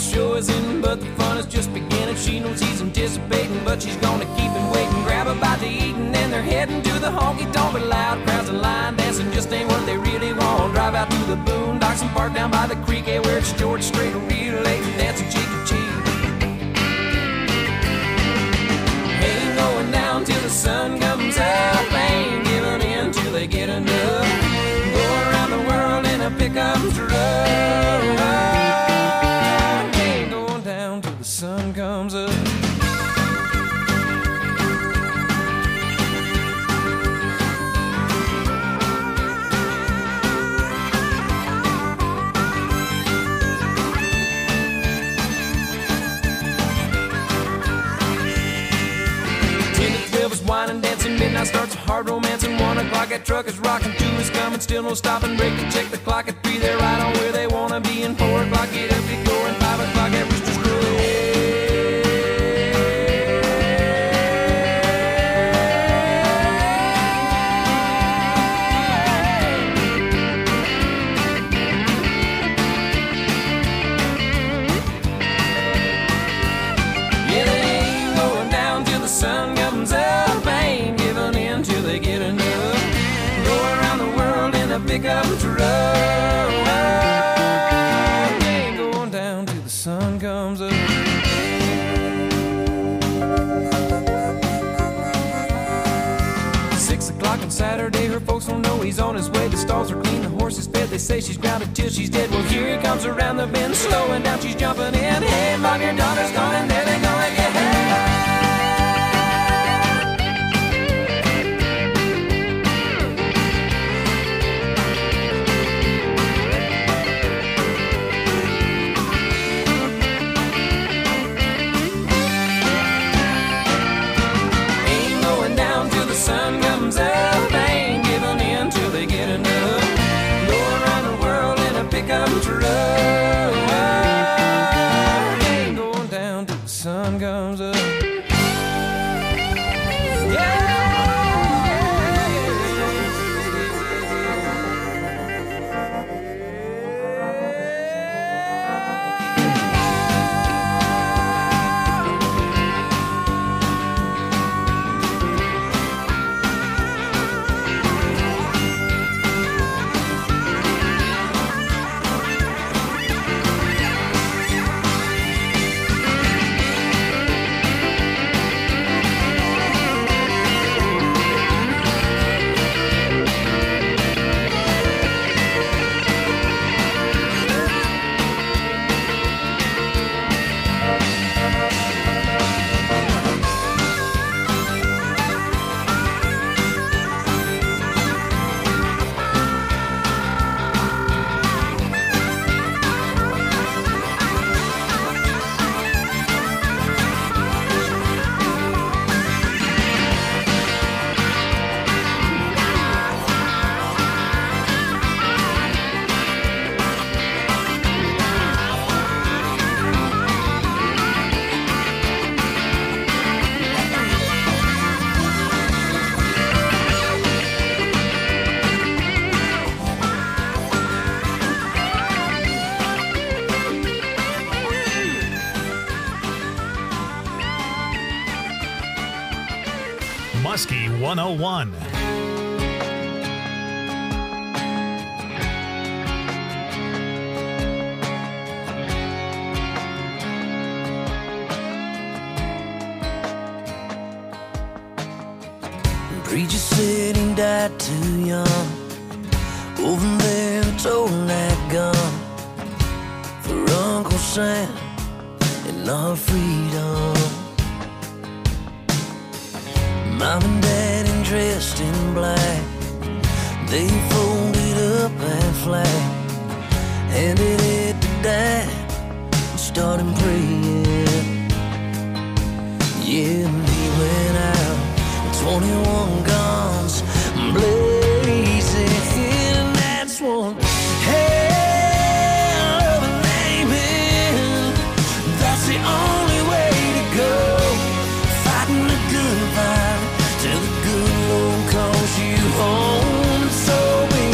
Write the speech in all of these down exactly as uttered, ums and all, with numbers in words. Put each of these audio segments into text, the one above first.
show is in, but the fun is just beginning. She knows he's anticipating, but she's gonna keep him waiting. Grab a bite to eat and then they're heading to the honky tonk. But loud crowds and line dancing just ain't what they really want. Drive out to the boondocks and park down by the creek, yeah, where it's George Strait and relate and dancing cheek to cheek. Ain't going down till the sun comes up. Ain't giving in till they get enough. Go around the world in a pickup truck. Ain't going down till the sun comes up. Wine and dancing, midnight starts a hard romance. And one o'clock that truck is rocking, two is coming, still no stopping. Break to check the clock at three, they're right on where they wanna be. And four o'clock get up, get going, five o'clock that rooster's crowing. Yeah, they ain't going down till the sun comes up. Pickup truck. Ain't going down till the sun comes up. Six o'clock on Saturday, her folks don't know he's on his way. The stalls are clean, the horse is fed. They say she's grounded till she's dead. Well, here he comes around the bend, slowing down, she's jumping in. Hey, Bob, your daughter's coming, there they go again. Sun comes up, ain't giving in till they get enough. Go around the world in a pickup truck. Ain't going down till the sun comes up. Yeah. Muskie one oh one. Preacher said he died too young. Over there toting that gun for Uncle Sam and our freedom. Mom and Dad in dressed in black, they folded up that flag, handed it to Dad and started praying. Yeah, and he went out with twenty-one guns blazing, and that's one hell of a name. That's the only way to go, fighting the good fight till the good Lord calls you home. And so be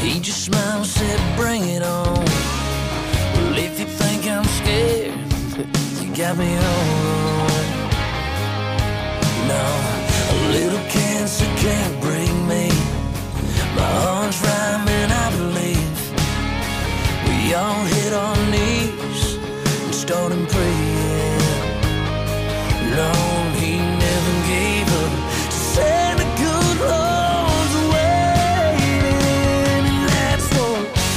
He just smiled and said, bring it on. Well, if you think I'm scared, you got me on. No, a little cancer can't break me. My heart's rhyming, I believe. We all hit our knees and started praying. Lord, he never gave up. Said the good Lord's waiting, and that's for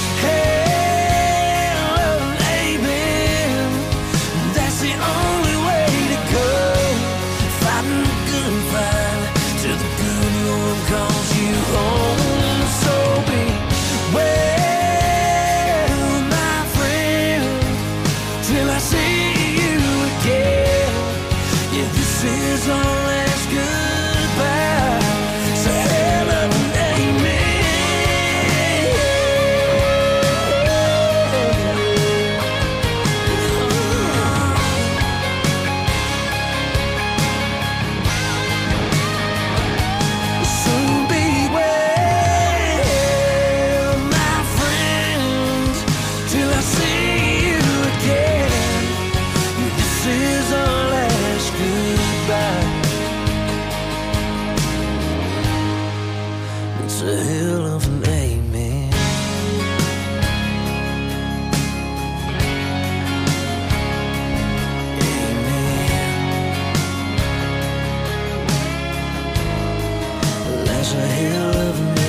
hell and amen. That's the only way to go. Fighting the good fight till the good Lord calls you home. So be well, my friend, till I see you again. Yeah, this is our last goodbye. So hell of an So be well, my friend, till I see you again. This is our last goodbye. It's a hell of an amen. Amen. That's a hell of an amen.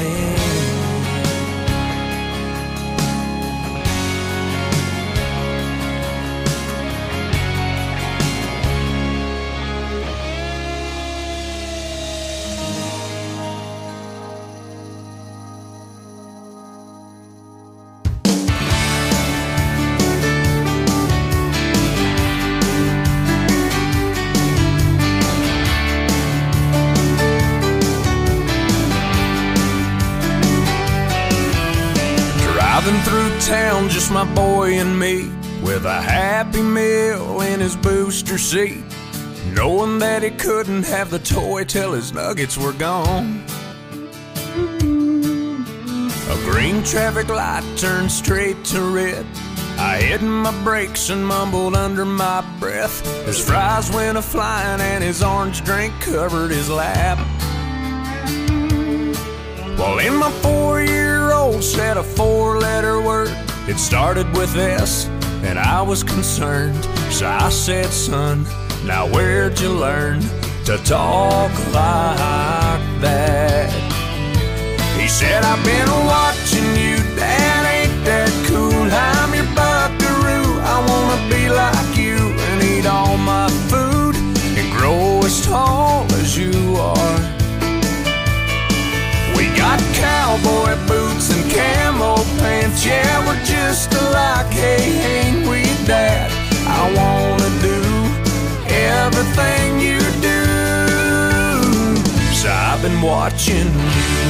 Driving through town, just my boy and me, with a Happy Meal in his booster seat, knowing that he couldn't have the toy till his nuggets were gone. A green traffic light turned straight to red. I hit my brakes and mumbled under my breath. His fries went a-flying and his orange drink covered his lap. Well, in my four-year-old said a four-letter word. It started with S, and I was concerned. So I said, son, now where'd you learn to talk like that? He said, I've been watching you, Dad, ain't that cool? I'm your buckaroo, I wanna be like you and eat all my food and grow as tall as you are. We got cowboy boots and camo pants, yeah, we're just alike, hey, ain't we, Dad? I wanna do everything you do, so I've been watching you.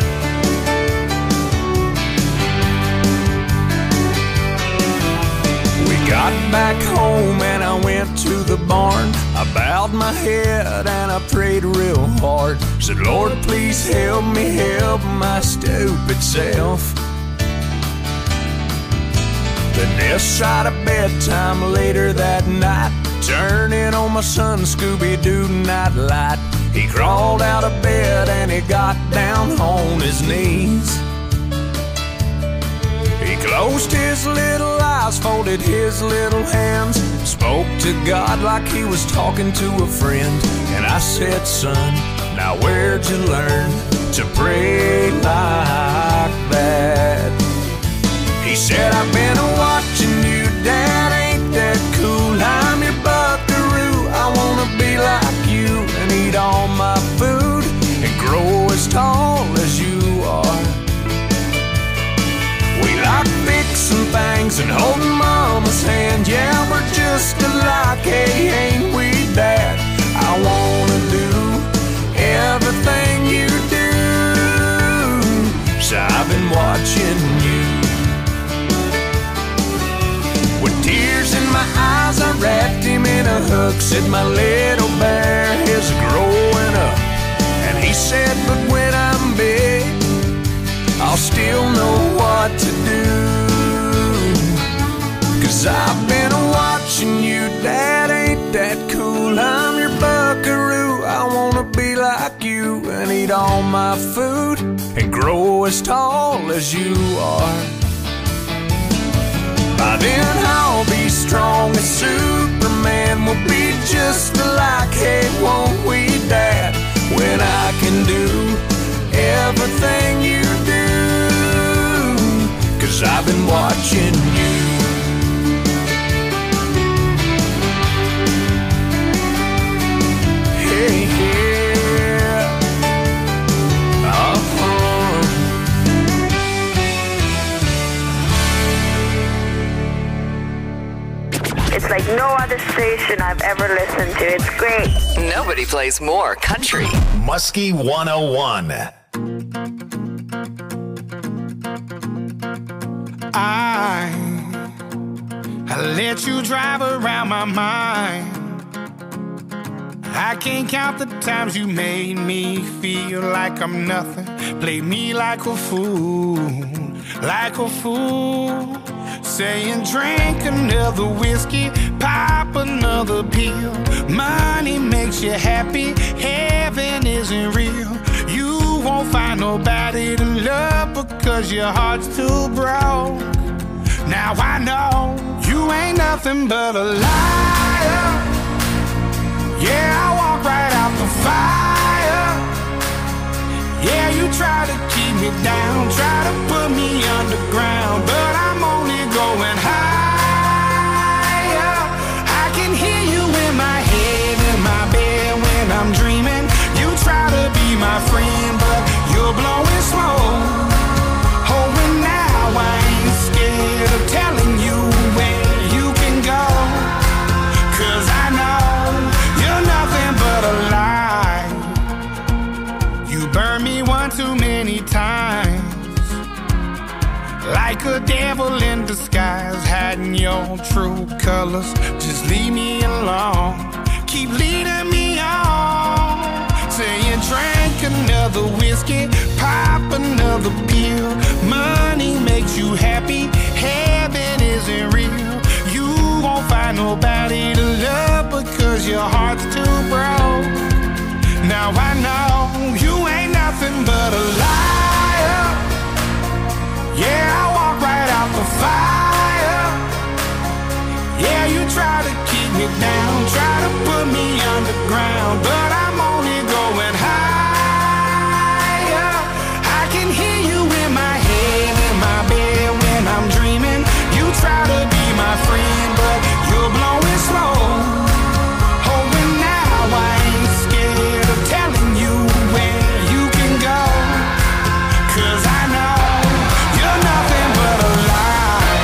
Got back home and I went to the barn. I bowed my head and I prayed real hard. Said, Lord, please help me help my stupid self. Then this side of bedtime later that night, turning on my son Scooby-Doo nightlight. He crawled out of bed and he got down on his knees. He closed his little eyes, folded his little hands, spoke to God like he was talking to a friend. And I said, son, now where'd you learn to pray like that? He said, I've been watching you, Dad, ain't that cool? I'm your buckaroo, I wanna be like you and eat all my food and grow as tall as you are. We like fixing things and holding Mama's hand, yeah, we're just alike, hey, ain't we, Dad? I wanna do everything you do, so I've been watching you. With tears in my eyes, I wrapped him in a hug, said, my little bear is growing up. And he said, but when I'm big, I'll still know what to do. Cause I've been watching you, Dad, ain't that cool? I'm your buckaroo, I wanna be like you and eat all my food and grow as tall as you are. By then I'll be strong as Superman, we'll be just alike, hey, won't we, Dad? When I can do everything you do, cause I've been watching you. Hey, yeah. Uh-huh. It's like no other station I've ever listened to. It's great. Nobody plays more country. Muskie one oh one. I, I let you drive around my mind. I can't count the times you made me feel like I'm nothing. Played me like a fool, like a fool. Saying drink another whiskey, pop another pill. Money makes you happy, heaven isn't real. You won't find nobody to love because your heart's too broke. Now I know you ain't nothing but a liar. Yeah, I walk right out the fire. Yeah, you try to keep me down, try to put me underground, but I'm only going higher. I can hear you in my head, in my bed when I'm dreaming. You try to be my friend, but you're blowing smoke. Oh, and now I ain't scared of telling you where you can go, cause I know you're nothing but a lie. You burned me one too many times, like a devil in disguise, hiding your true colors. Just leave me alone, keep leading me on. Saying drink another whiskey, pop another pill. Money makes you happy, heaven isn't real. You won't find nobody to love because your heart's too broke. Now I know you ain't nothing but a liar. Yeah, I walk right out the fire. Yeah, you try to keep me down, try to put me underground, but I'm only going higher. I can hear you in my head, in my bed when I'm dreaming. You try to be my friend, but you're blowing smoke. Oh, and now I ain't scared of telling you where you can go, cause I know you're nothing but a lie.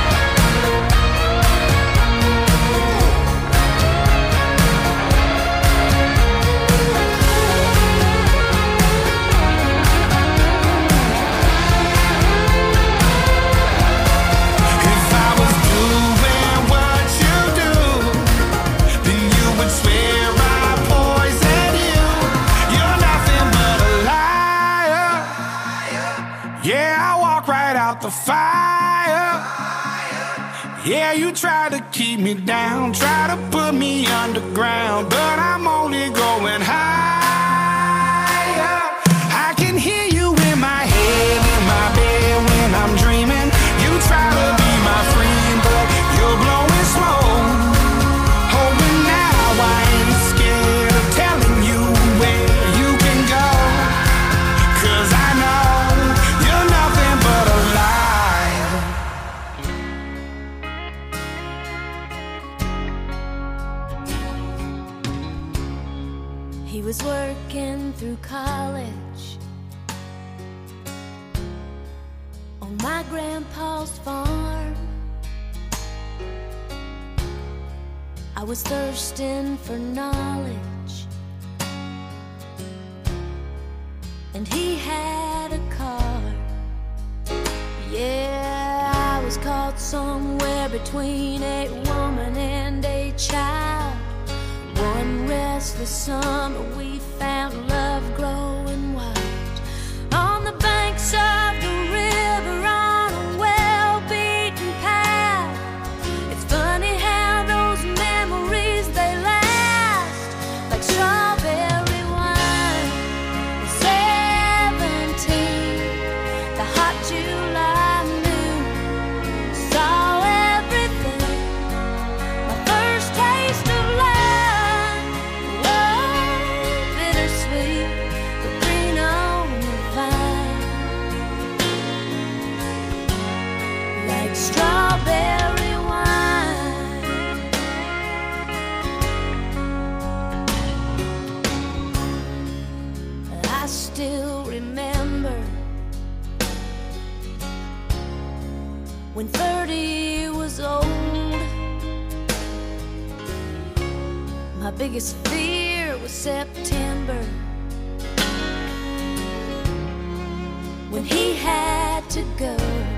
If I was doing what you do, then you would swear I poisoned you. You're nothing but a liar. Yeah, I walk right out the fire. Yeah, you try to keep me down, try to put me underground, but I'm only going higher. I can hear you in my head, in my bed when I'm dreaming. You try to be my friend, but you're blowing smoke. Oh, and now I ain't scared of telling you where you can go, cause I know you're nothing but a lie. He was working through college on my grandpa's farm. I was thirsting for knowledge, and he had a car. Yeah, I was caught somewhere between a woman and a child. One restless summer we found love growing wild on the banks of the when thirty was old. My biggest fear was September, when he had to go.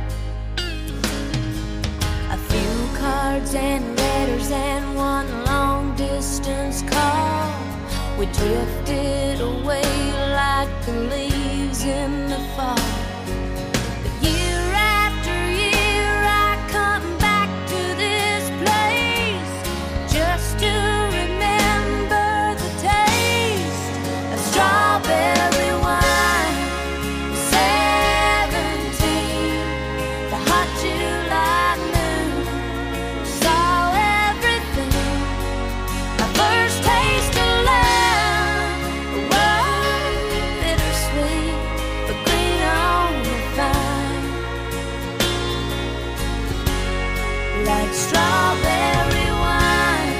A few cards and letters and one long distance call. We drifted away like the leaves in the fall. But year after year I come back to this place just to remember the taste of strawberry wine. Seventeen, the hot July moon, saw everything. My first taste of love was bittersweet, but green on the vine, like strawberry wine.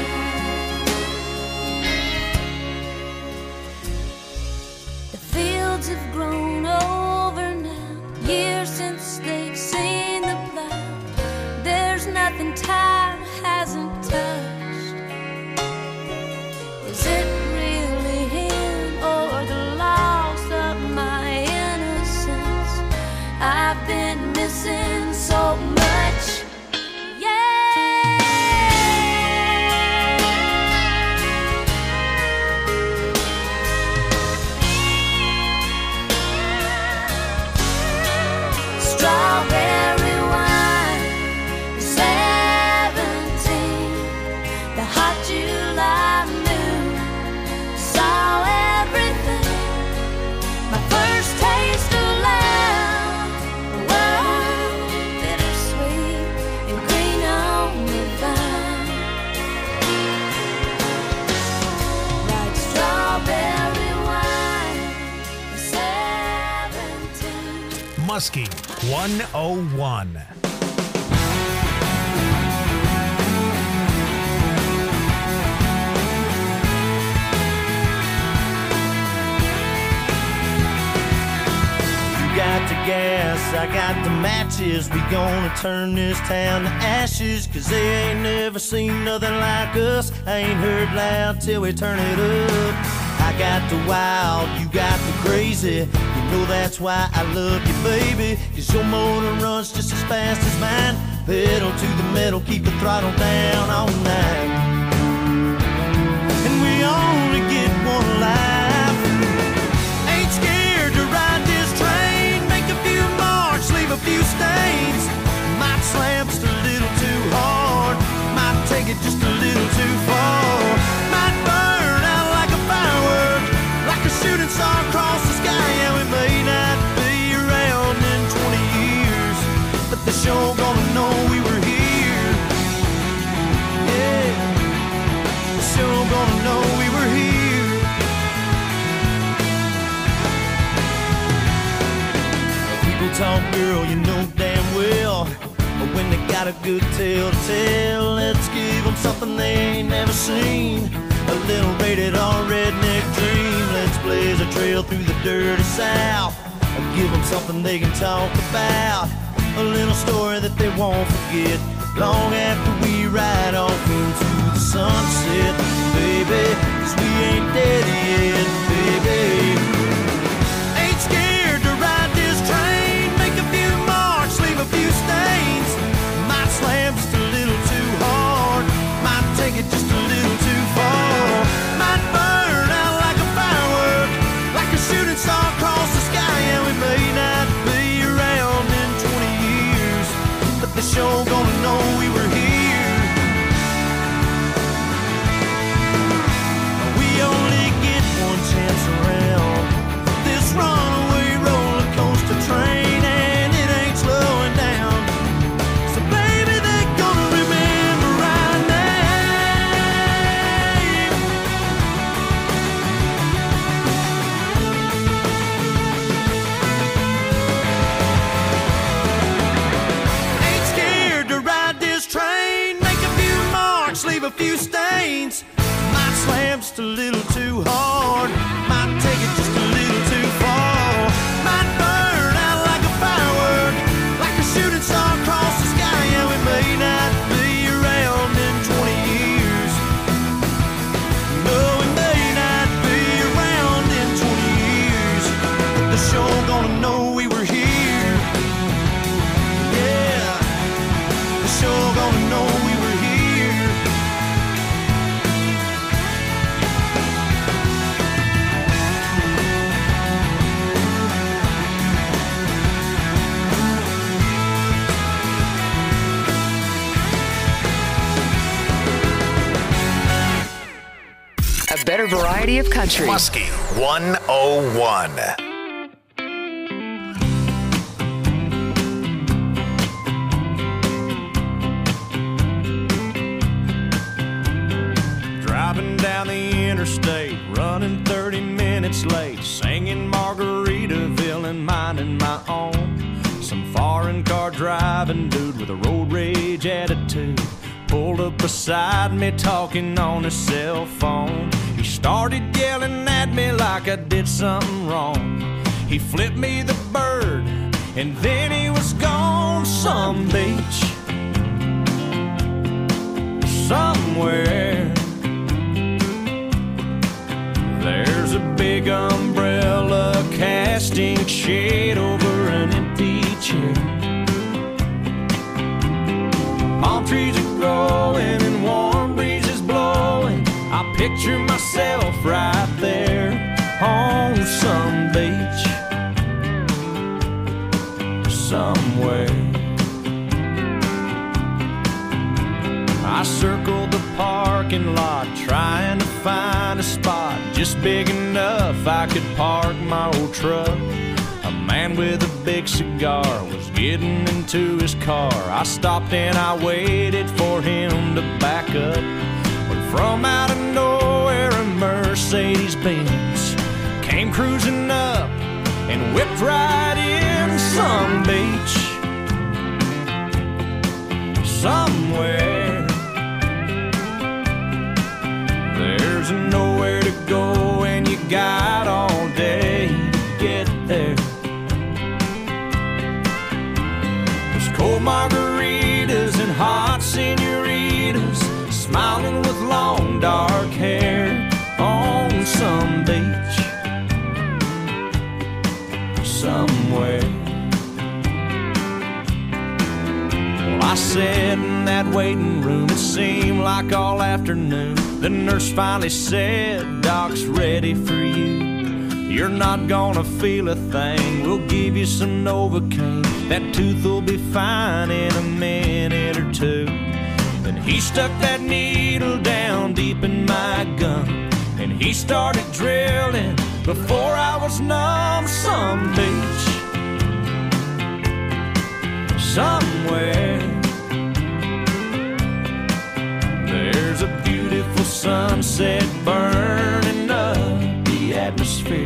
The fields have grown over now, years since they've seen the plow. There's nothing time hasn't touched. Is it really him or the loss of my innocence? I've been missing so much. Strawberry wine, seventeen, the hot July moon, saw everything. My first taste of love was bittersweet and green on the vine, like strawberry wine, seventeen. Muskie one oh one. You got the gas, I got the matches. We gonna turn this town to ashes, 'cause they ain't never seen nothing like us. I ain't heard loud till we turn it up. I got the wild, you got the crazy. You know that's why I love you, baby, 'cause your motor runs just as fast as mine. Pedal to the metal, keep the throttle down all night. And we only get one life. Ain't scared to ride this train. Make a few marks, leave a few stains. Might slam just a little too hard, might take it just a little too far. Might burn out like a firework, like a shooting star across the sky. Yeah, we may not be around in twenty years, but the show gonna know we were here. Yeah, the show gonna know we were here. People talk, girl, you know damn well, but when they got a good tale to tell, let's give them something they ain't never seen. A little rated R redneck dream. Let's blaze a trail through the dirty South. Give them something they can talk about. A little story that they won't forget long after we ride off into the sunset. Baby, 'cause we ain't dead yet, baby. Ain't scared to ride this train. Make a few marks, leave a few stains. Might slam just a little too hard, might take it just a little too far. Might burn out like a firework, like a shooting star across the sky. And we may not be around in twenty years, but the show gonna know we were here. We only get one chance around. variety of country. Muskie one oh one. Driving down the interstate, running thirty minutes late, singing Margaritaville and minding my own. Some foreign car driving dude with a road rage attitude pulled up beside me talking on his cell phone. He started yelling at me like I did something wrong. He flipped me the bird and then he was gone. Some beach somewhere, there's a big umbrella casting shade over an empty chair. Palm trees are growing and warm breezes blowing. I picture myself right there on some beach somewhere. I circled the parking lot trying to find a spot just big enough I could park my old truck. A man with a big cigar was getting into his car. I stopped and I waited for him to back up. When from out of nowhere a Mercedes Benz came cruising up and whipped right in. Some beach somewhere, there's nowhere to go and you got all day to get there. There's cold margaritas and hot senoritas smiling with long dark hair on some beach somewhere. Well, I sat in that waiting room, it seemed like all afternoon. The nurse finally said, Doc's ready for you. You're not gonna feel a thing, we'll give you some Novocaine. That tooth will be fine in a minute or two. Then he stuck that needle down deep in my gum, and he started drilling before I was numb. Some beach somewhere, there's a beautiful sunset burning up the atmosphere.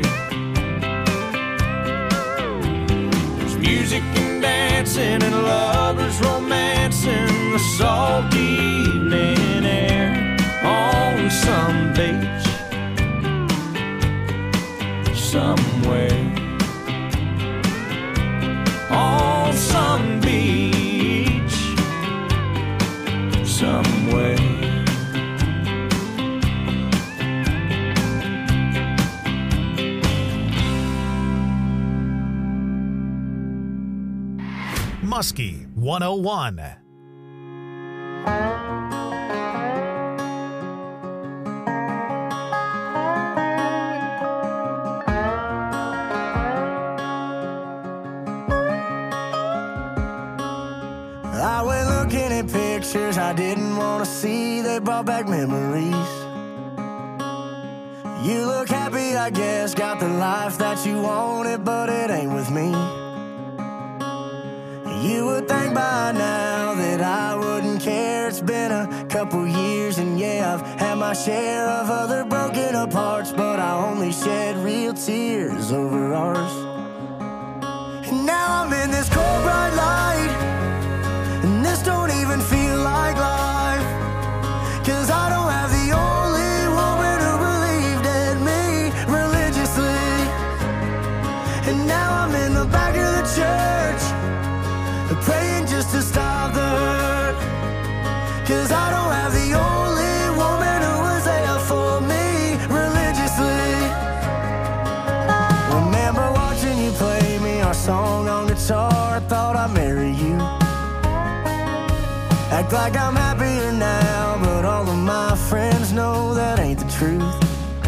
There's music and dancing and lovers romancing the salty evening air on some beach somewhere. On some beach somewhere. Muskie one oh one. I went looking at pictures I didn't want to see. They brought back memories. You look happy, I guess, got the life that you wanted, but it ain't with me. You would think by now that I wouldn't care. It's been a couple years and yeah, I've had my share of other broken up hearts, but I only shed real tears over ours. And now I'm in this cold bright light, and this don't even feel like life, 'cause I don't have the only woman who believed in me religiously. And now I'm in the back of the church, praying just to stop the hurt, 'cause I don't have the only woman who was there for me religiously. Remember watching you play me our song on guitar, I thought I'd marry you. Act like I'm happier now, but all of my friends know that ain't the truth.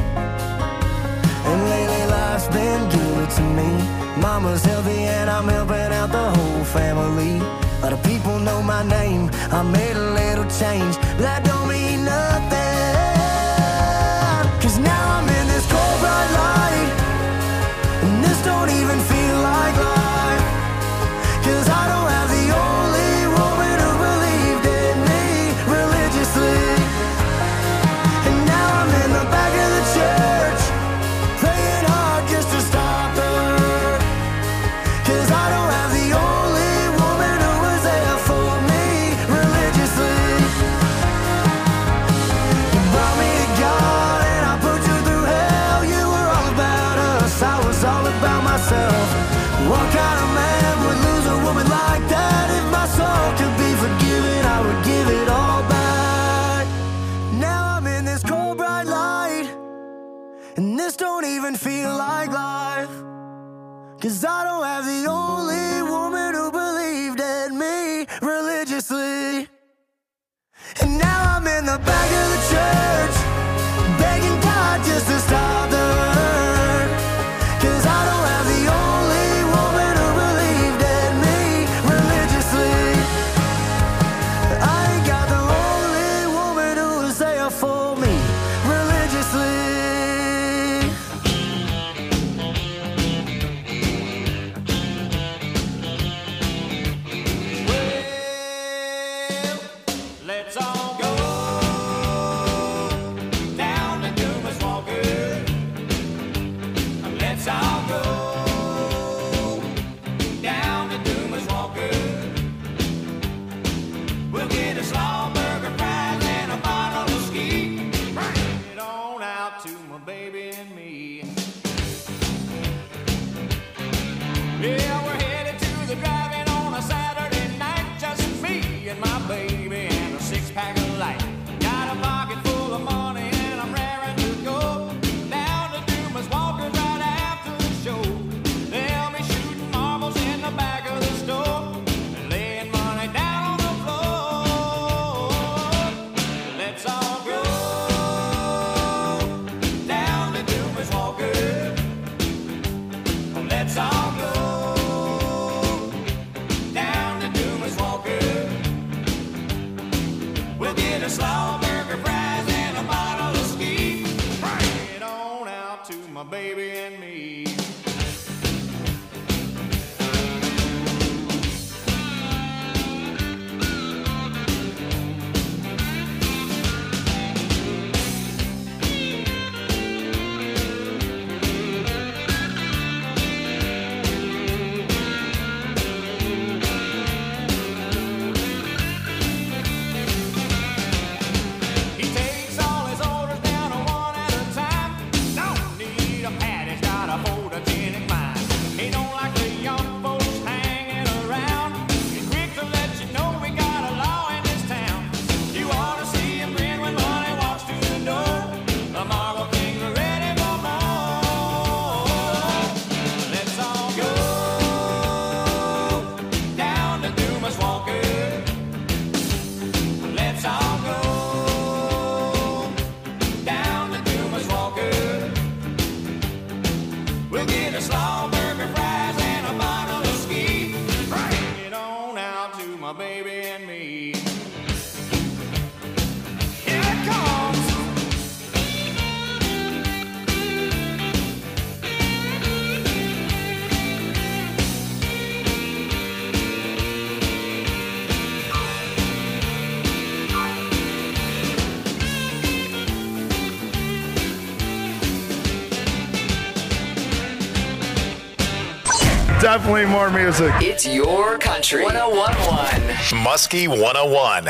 And lately life's been good to me. Mama's healthy and I'm helping out the whole family. A lot of people know my name, I made a little change, but that don't mean nothing, 'cause now 'Cause I don't have the only woman who believed in me religiously. And now I'm in the back of the church, begging God just to stop the hurt. 'Cause I don't have the only woman who believed in me religiously. I ain't got the only woman who was there for me religiously. Let's all go down to Dumas Walker. Let's all go down to Dumas Walker. We'll get a slaw burger, fries, and a bottle of ski. Bring it on out to my baby and me. Yeah, we're headed to the drive-in on a Saturday night, just me and my baby and a six-pack of light. Got a pocket full of money and I'm raring to go down to Dumas Walker right after the show. They'll be shooting marbles in the back of the store and laying money down on the floor. Let's all go down to Dumas Walker. Let's all go down to Dumas Walker. We'll get a slaw burger, fries, and a bottle of ski. Bring it on out to my baby and me. He takes all his orders down one at a time. Don't need a pad, he's got a photogenic mind. He don't like the young folks hanging around. He's quick to let you know we got a law in this town. You ought to see him grin when money walks through the door. The Marble Kings are ready for more. Let's all go down to Dumas Walker. Let's all go down to Dumas Walker. We'll get a slaw burger, fries, and a bottle of ski. Bring it on out to my baby and me. Here it comes. Definitely more music. It's your country. one oh one point one. Muskie one oh one.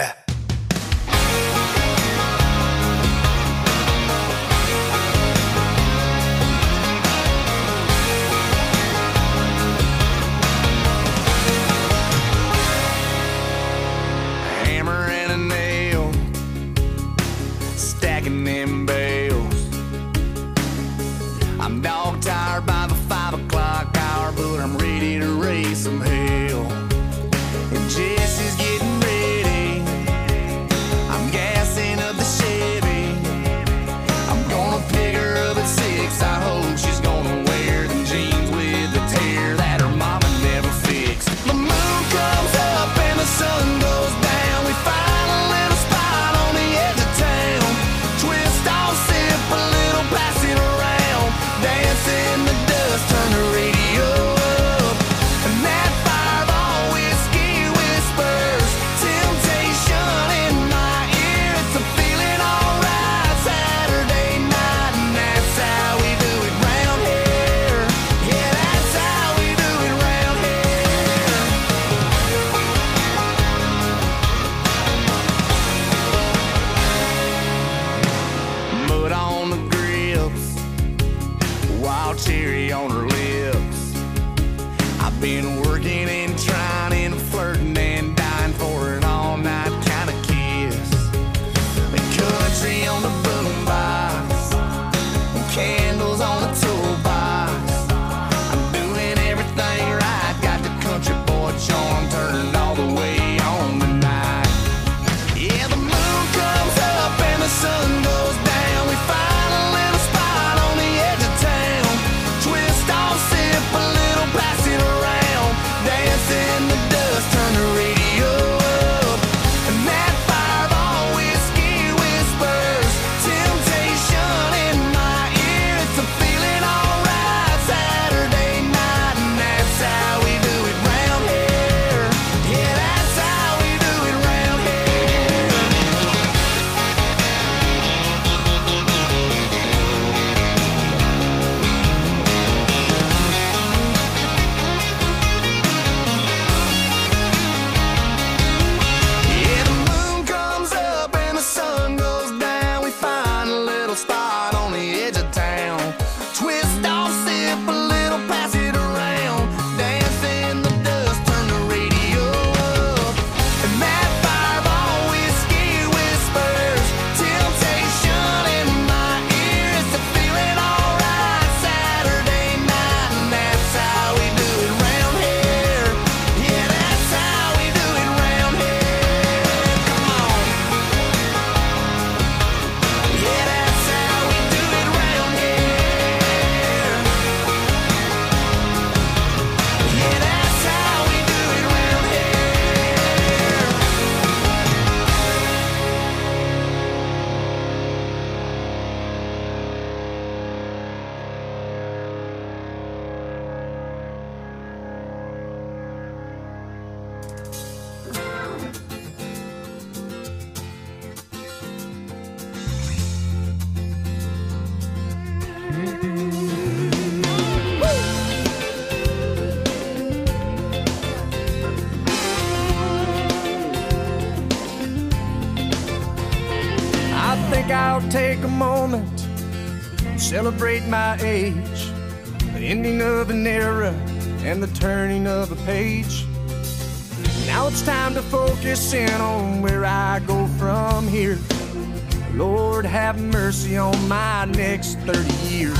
Hammer and a nail, stacking them bales. I'm dog tired by the five o'clock hour, but I'm ready to raise some hell. And Jesse's getting ready, I'll take a moment, celebrate my age, the ending of an era and the turning of a page. Now it's time to focus in on where I go from here. Lord, have mercy on my next thirty years.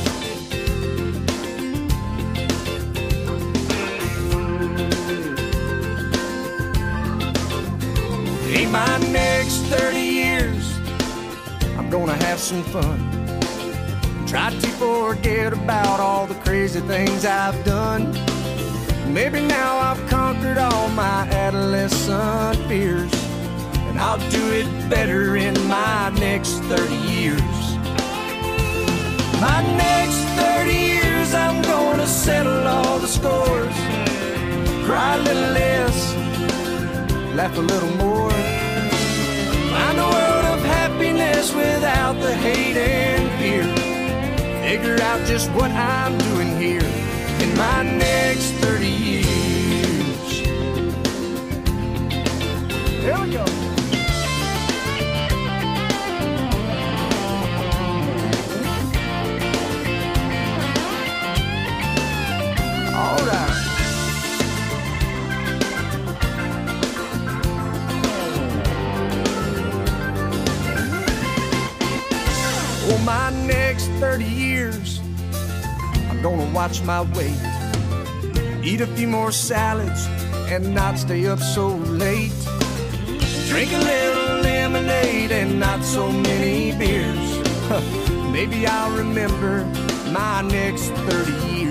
In my next thirty years, I'm gonna have some fun. Try to forget about all the crazy things I've done. Maybe now I've conquered all my adolescent fears, and I'll do it better in my next thirty years. My next thirty years, I'm gonna settle all the scores, cry a little less, laugh a little more, find a world of happiness without the hate and fear, figure out just what I'm doing here in my next thirty years. Here we go. All right. For my next thirty years, I'm gonna watch my weight, eat a few more salads, and not stay up so late. Drink a little lemonade and not so many beers. Maybe I'll remember my next thirty years.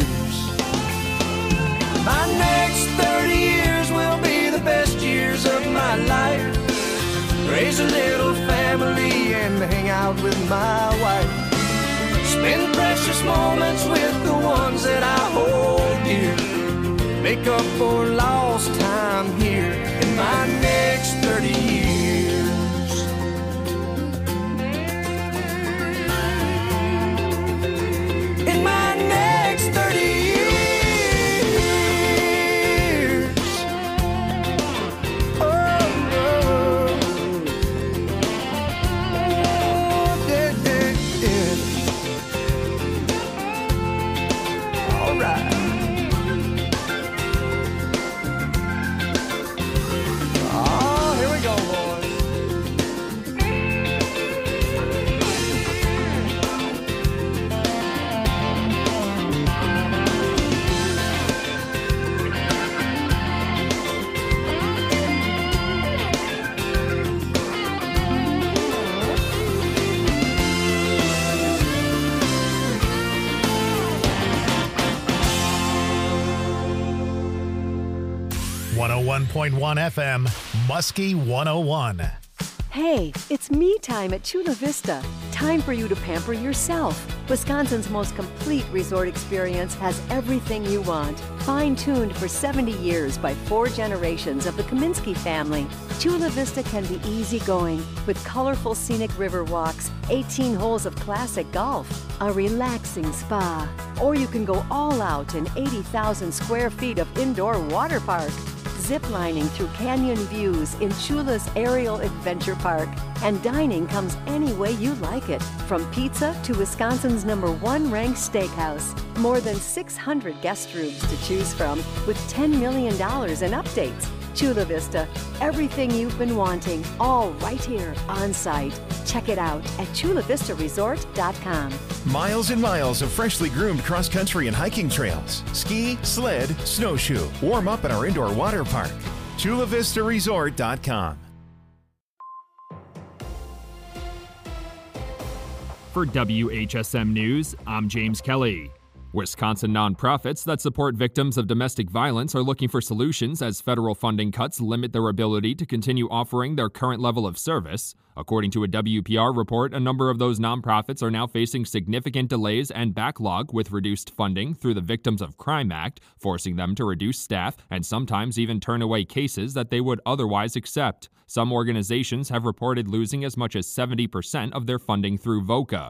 My next thirty years will be the best years of my life. Raise a little family and hang out with my wife. Spend precious moments with the ones that I hold dear. Make up for lost time here in my next thirty years. In my next thirty years. Oh, oh, oh, yeah, yeah, yeah. All right. one oh one point one F M, Muskie one oh one. Hey, it's me time at Chula Vista. Time for you to pamper yourself. Wisconsin's most complete resort experience has everything you want. Fine-tuned for seventy years by four generations of the Kaminsky family, Chula Vista can be easygoing with colorful scenic river walks, eighteen holes of classic golf, a relaxing spa, or you can go all out in eighty thousand square feet of indoor water park. Ziplining through canyon views in Chula's Aerial Adventure Park. And dining comes any way you like it, from pizza to Wisconsin's number one ranked steakhouse. More than six hundred guest rooms to choose from with ten million dollars in updates. Chula Vista, everything you've been wanting, all right here on site. Check it out at chula vista resort dot com. Miles and miles of freshly groomed cross-country and hiking trails. Ski, sled, snowshoe. Warm up at our indoor water park. chula vista resort dot com. For W H S M News, I'm James Kelly. Wisconsin nonprofits that support victims of domestic violence are looking for solutions as federal funding cuts limit their ability to continue offering their current level of service. According to a W P R report, a number of those nonprofits are now facing significant delays and backlog with reduced funding through the Victims of Crime Act, forcing them to reduce staff and sometimes even turn away cases that they would otherwise accept. Some organizations have reported losing as much as seventy percent of their funding through VOCA.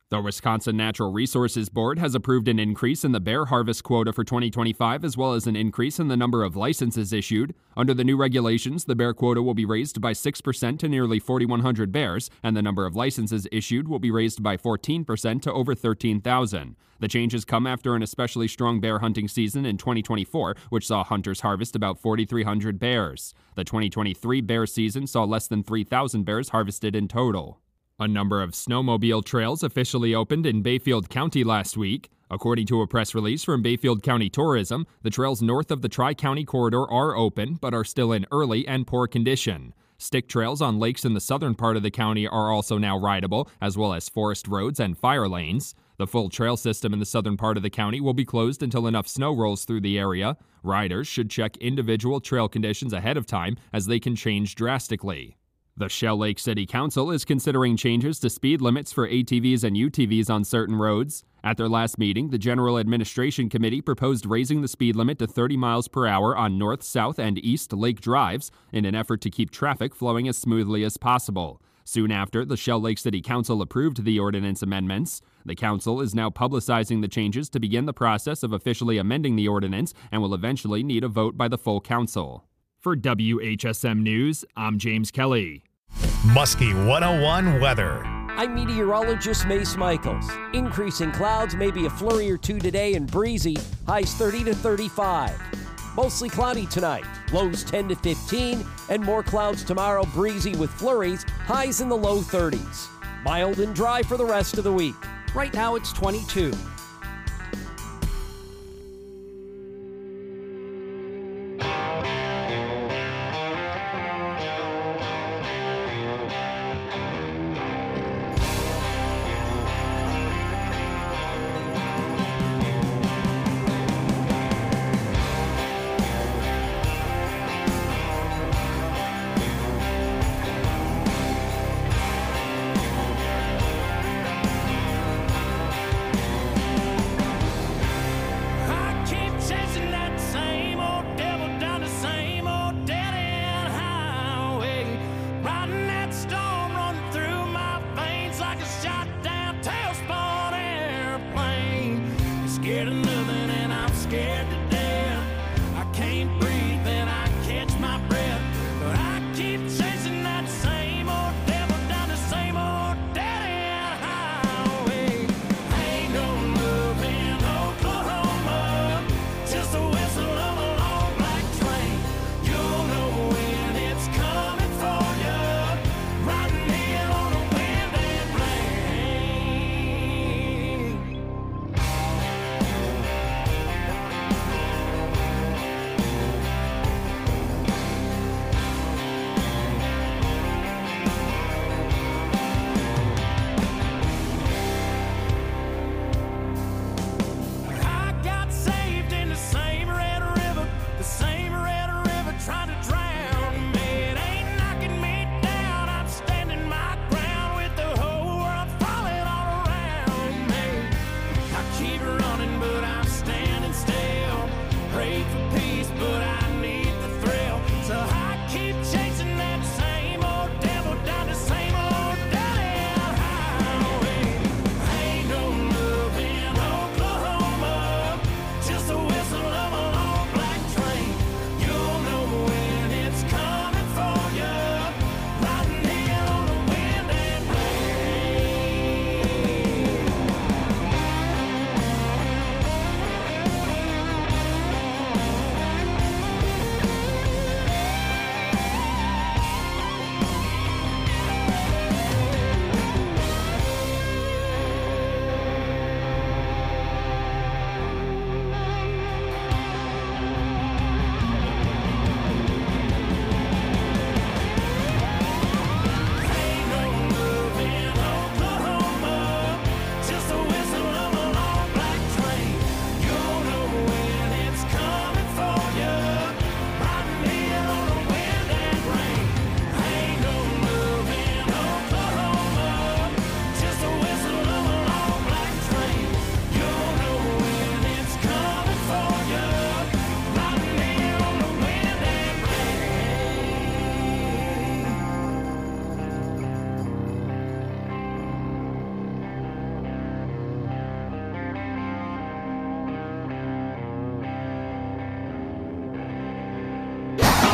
The Wisconsin Natural Resources Board has approved an increase in the bear harvest quota for twenty twenty-five, as well as an increase in the number of licenses issued. Under the new regulations, the bear quota will be raised by six percent to nearly four thousand one hundred bears, and the number of licenses issued will be raised by fourteen percent to over thirteen thousand. The changes come after an especially strong bear hunting season in twenty twenty-four, which saw hunters harvest about four thousand three hundred bears. The twenty twenty-three bear season saw less than three thousand bears harvested in total. A number of snowmobile trails officially opened in Bayfield County last week. According to a press release from Bayfield County Tourism, the trails north of the Tri-County Corridor are open, but are still in early and poor condition. Stick trails on lakes in the southern part of the county are also now rideable, as well as forest roads and fire lanes. The full trail system in the southern part of the county will be closed until enough snow rolls through the area. Riders should check individual trail conditions ahead of time, as they can change drastically. The Shell Lake City Council is considering changes to speed limits for A T Vs and U T Vs on certain roads. At their last meeting, the General Administration Committee proposed raising the speed limit to thirty miles per hour on north, south, and east lake drives in an effort to keep traffic flowing as smoothly as possible. Soon after, the Shell Lake City Council approved the ordinance amendments. The council is now publicizing the changes to begin the process of officially amending the ordinance and will eventually need a vote by the full council. For W H S M News, I'm James Kelly. Muskie one oh one weather. I'm meteorologist Mace Michaels. Increasing clouds, maybe a flurry or two today and breezy, highs thirty to thirty-five. Mostly cloudy tonight, lows ten to fifteen, and more clouds tomorrow, breezy with flurries, highs in the low thirties. Mild and dry for the rest of the week. Right now it's twenty-two.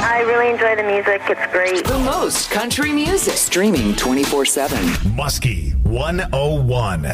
I really enjoy the music. It's great. The most country music. Streaming twenty-four seven. Muskie one oh one.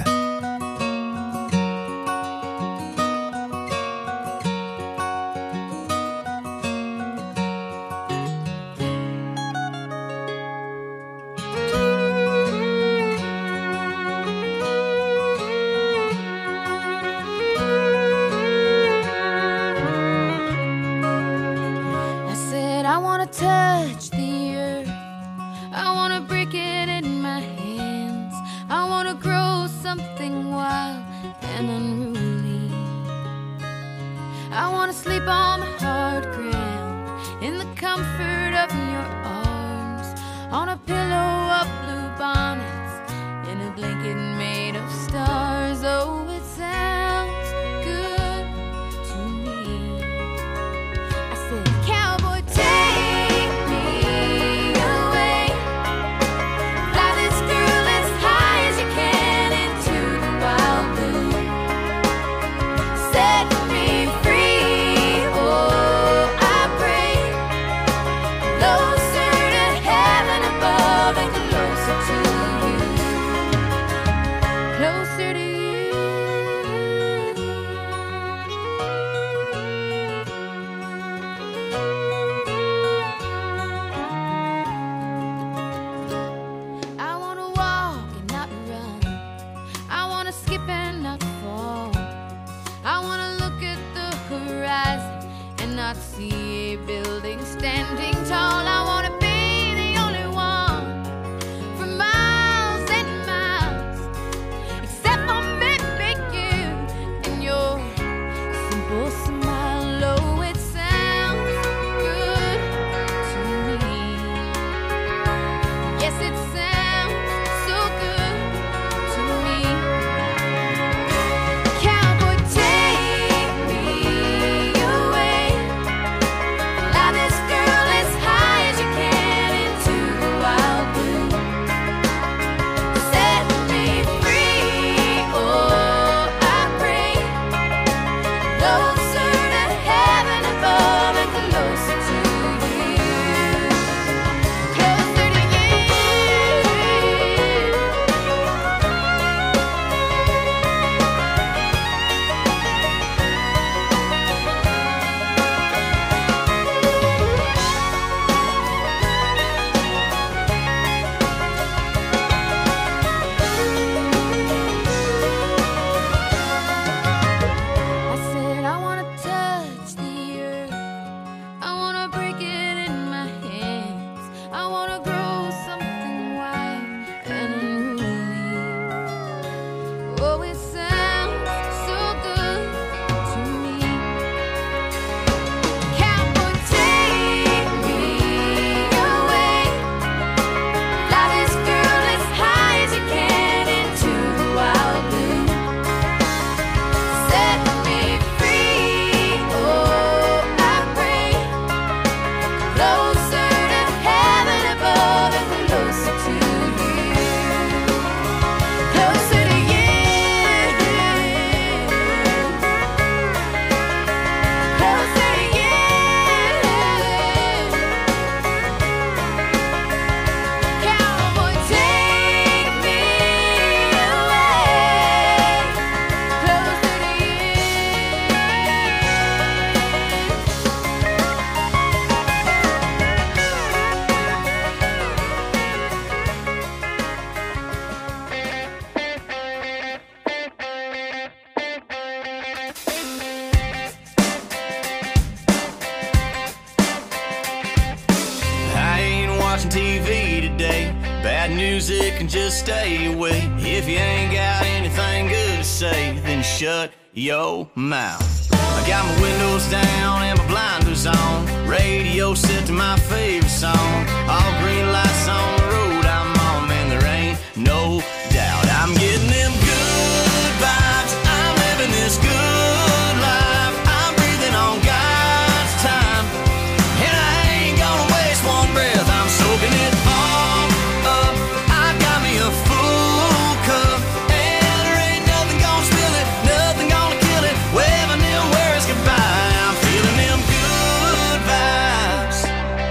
T V today. Bad music and just stay away. If you ain't got anything good to say, then shut your mouth. I got my windows down and my blinders on. Radio set to my favorite song. All green lights on the road I'm on, man, there ain't no doubt. I'm getting them good vibes. I'm living this good life. I'm breathing on God's time, and I ain't gonna waste one breath. I'm soaking it all up. I got me a full cup, and there ain't nothing gonna spill it, nothing gonna kill it. Waving them words goodbye. I'm feeling them good vibes.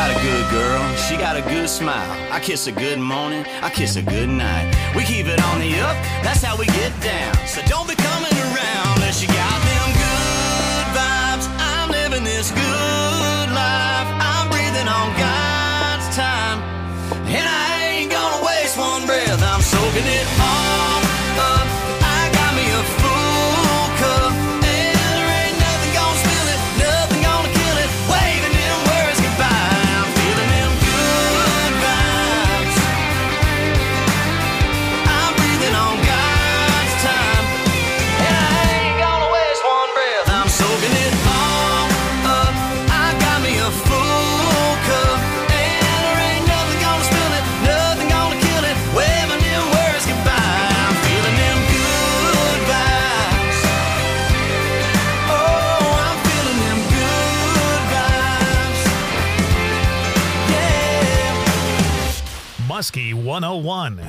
got a good girl, she got a good smile. I kiss a good morning, I kiss a good night. We keep it on the up, that's how we get down. So don't be coming around unless you got them good vibes. I'm living this good life. I'm breathing on God's time, and I ain't gonna waste one breath. I'm soaking it all up. I got me a full cup, and there ain't nothing gonna spill it, nothing gonna kill it. Waving them words goodbye. I'm feeling them good vibes. I'm breathing on God's time, and I ain't gonna waste one breath. I'm soaking it all up. I got me a full cup, and there ain't nothing gonna spill it, nothing gonna kill it. Waving them words goodbye. I'm feeling them good vibes. Oh, I'm feeling them good vibes. Yeah. Muskie one oh one.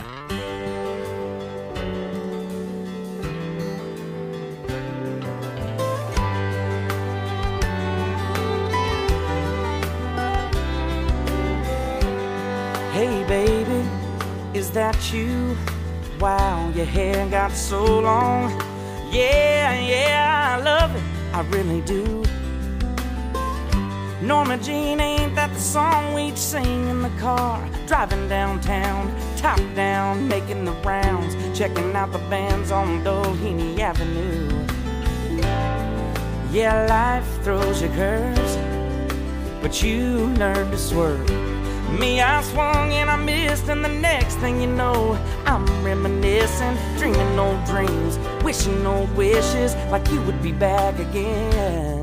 Hey baby, is that you? Wow, your hair got so long. Yeah, yeah, I love it, I really do. Norma Jean, ain't that the song we'd sing in the car? Driving downtown, top down, making the rounds, checking out the bands on Doheny Avenue. Yeah, life throws you curves, but you learn to swerve. Me, I swung and I missed, and the next thing you know, I'm reminiscing, dreaming old dreams, wishing old wishes, like you would be back again.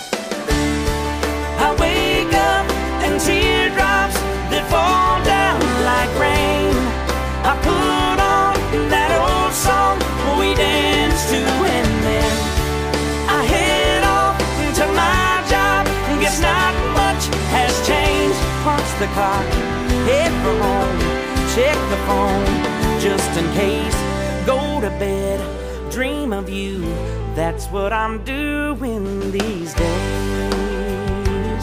I wake up and teardrops that fall down like rain. I put on that old song we danced to, and then I head off to my job. Guess not much has changed. Punch the clock, head for home, check the phone, just in case. Go to bed, dream of you. That's what I'm doing these days.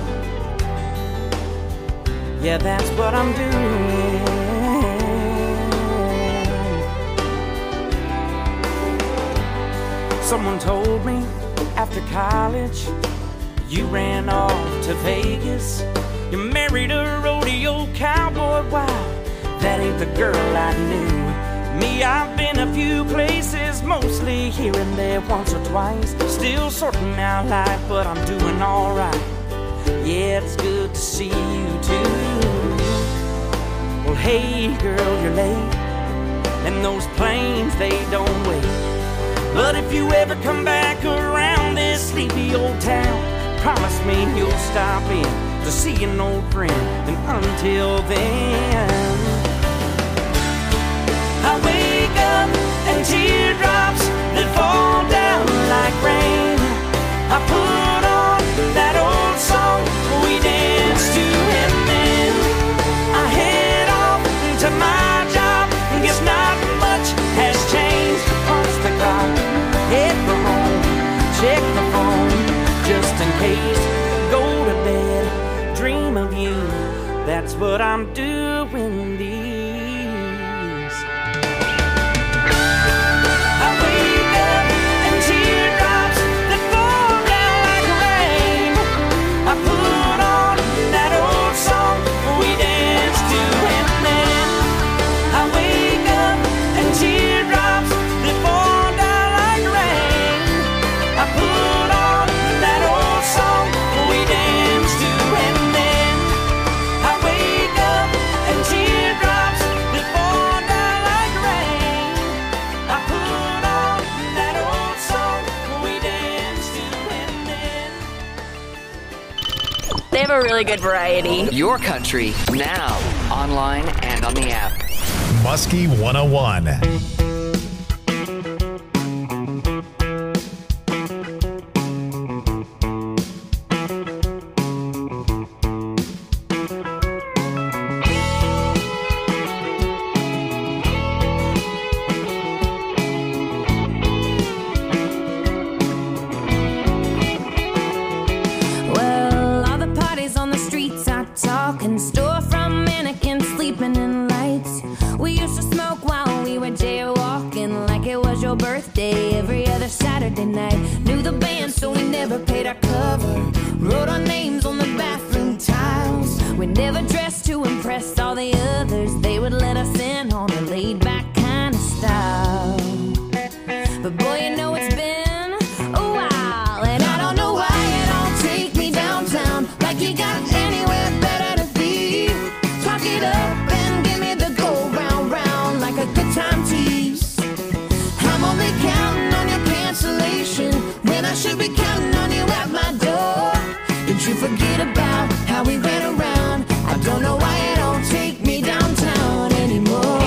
Yeah, that's what I'm doing. Someone told me after college you ran off to Vegas. You married a rodeo cowboy. Wow, that ain't the girl I knew. Me, I've been a few places, mostly here and there, once or twice. Still sorting out life, but I'm doing alright. Yeah, it's good to see you too. Well, hey girl, you're late, and those planes, they don't wait. But if you ever come back around this sleepy old town, promise me you'll stop in to see an old friend. And until then, I wake up and teardrops that fall down like rain. I put on that old song we danced to, and then I head off to my job. Guess not much has changed. Punch the clock, head for home, check the phone, just in case. Go to bed, dream of you. That's what I'm doing these. I wake up and teardrops that fall down like rain. I put on that old song we danced to, and then I wake up and teardrops that fall down like rain. I put on that old song we danced to, and then I wake up and teardrops that fall down like rain. I put on that old song we danced to, and then. They have a really good variety. Your country, now, online and on the app. Muskie one oh one. Well, all the parties on the streets are talking, storefront mannequins sleeping in lights. We used to smoke while we were jaywalking, like it was your birthday every other Saturday night. Knew the band, so we never paid our cover. Wrote our names on the bathroom tiles. We never dressed to impress all the others. They would let us in on a laid-back kind of style. But boy, you know it's been a while, and I don't know why you don't take me downtown, like you got anywhere better to be. Talk it up and give me the go round round like a good time tease. I'm only counting on your cancellation when I should be counting on you at my door. Did you forget about how we ran around? I don't know why you don't take me downtown anymore.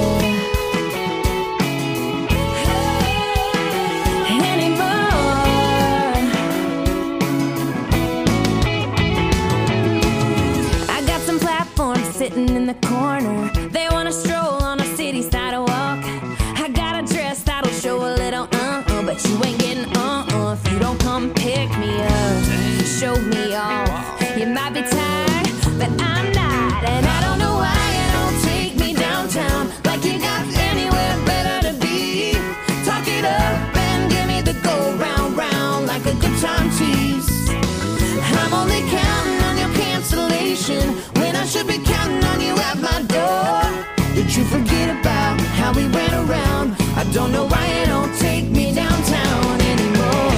Sitting in the corner, they wanna stroll on a city sidewalk. I got a dress that'll show a little uh-uh, but you ain't getting uh-uh if you don't come pick me up, show me off. You might be tired, but I'm not, and I don't know why you don't take me downtown, like you got anywhere better to be. Talk it up and give me the go round round like a good time tease. I'm only counting on your cancellation when I should be counting on you at my door. Did you forget about how we ran around? I don't know why you don't take me downtown anymore.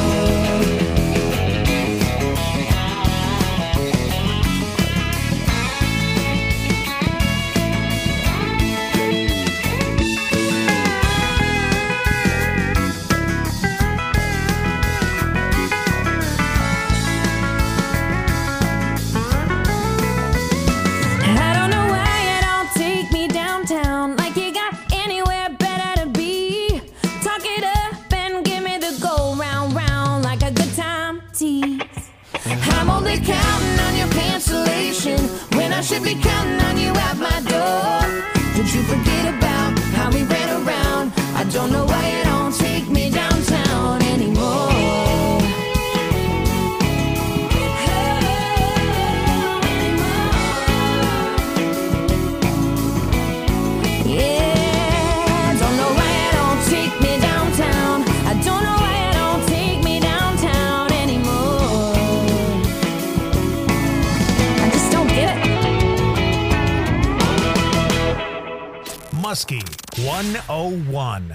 Counting on your cancellation when I should be counting on you at my door. Did you forget about how we ran around? I don't know why you don't take me downtown anymore. Yeah, don't know why you don't take me downtown. I don't know why you don't take me downtown anymore. Muskie one oh one.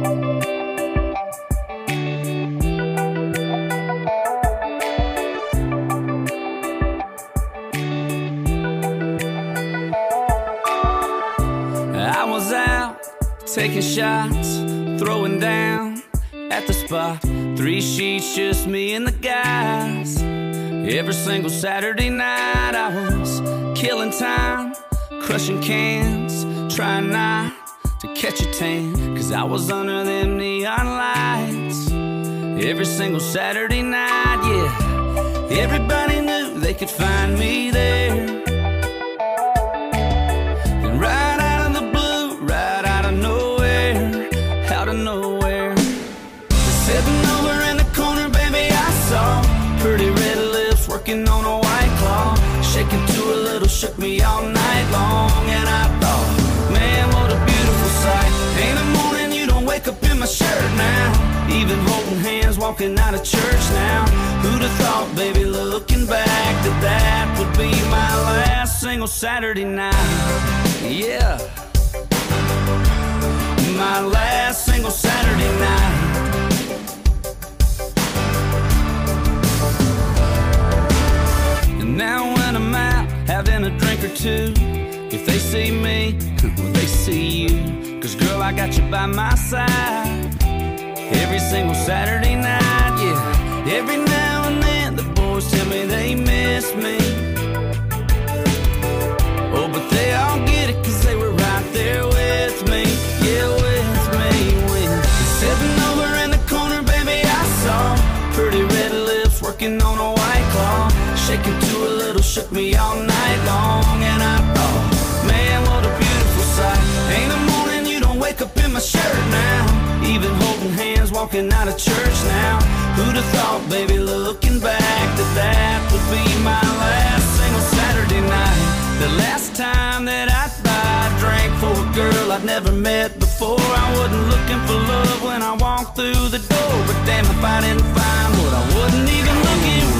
I was out taking shots, throwing down at the spot. Three sheets, just me and the guys. Every single Saturday night I was killing time, crushing cans, trying not to catch a tan, cause I was under them neon lights. Every single Saturday night, yeah. Everybody knew they could find me there. And right out of the blue, right out of nowhere, out of nowhere, sitting over in the corner, baby, I saw pretty red lips working on a white claw, shaking to a little, shook me all night long. And I thought, man, what a beautiful sight. Ain't a morning you don't wake up in my shirt now, even holding hands walking out of church now. Who'd have thought, baby, looking back, that that would be my last single Saturday night. Yeah, my last single Saturday night. And now when I'm out having a drink or two, if they see me, well, they see you. Cause girl, I got you by my side every single Saturday night, yeah. Every now and then the boys tell me they miss me. Oh, but they all get it cause they were right there with me. Yeah, with me, with me. Sitting over in the corner, baby, I saw pretty red lips working on a white claw, shaking to a little, shook me all night long. And I thought, man, what a beautiful sight. Ain't a morning you don't wake up in my shirt now, even holding hands walking out of church now. Who'd have thought, baby, looking back, that that would be my last single Saturday night. I'd never met before. I wasn't looking for love when I walked through the door, but damn if I didn't find what I wasn't even looking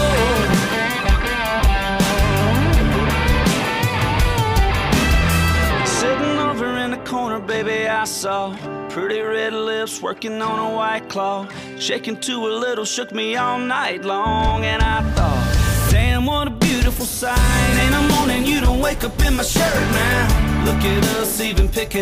for. Sitting over in the corner, baby, I saw pretty red lips working on a white claw. Shaking to a little, shook me all night long. And I thought, damn, what a beautiful sight. In the morning you don't wake up in my shirt now. Look at us even picking